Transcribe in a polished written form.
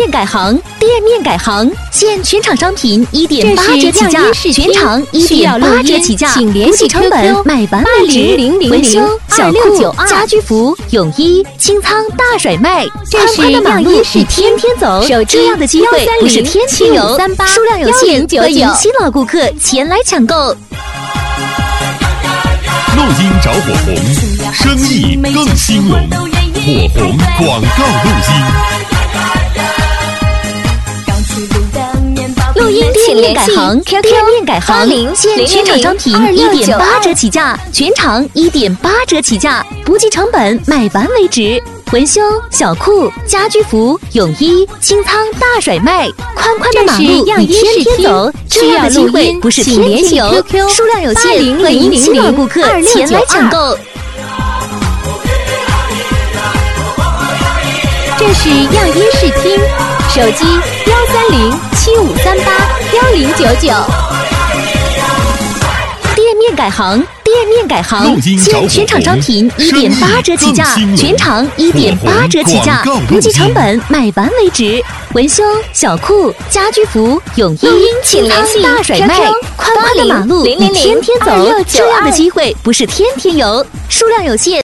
面改行，店面改行，现全场商品1.8折起价，全场1.8折起价，不计成本，买完为止。文修、小库、家居服、泳衣清仓大甩卖，宽宽的马路你天天走，这样的机会不是天天有，数量有限，欢迎新老顾客前来抢购。 录音找火红，生意更兴隆，火红广告录音。 录音店面改行，店面改行，现全场商品1.8折起价，全场1.8折起价，不计成本，买完为止。文修、小库、家居服、泳衣清仓大甩卖，宽宽的马路你天天走，这样的机会不是天天有，数量有限，欢迎新老顾客前来抢购。 这是样音视听，手机13075381099。 店面改行，店面改行，现全场商品1.8折起价，全场1.8折起价，不计成本，买完为止。文修、小库、家居服、泳衣清仓大甩卖，宽宽的马路你天天走，这样的机会不是天天有，数量有限。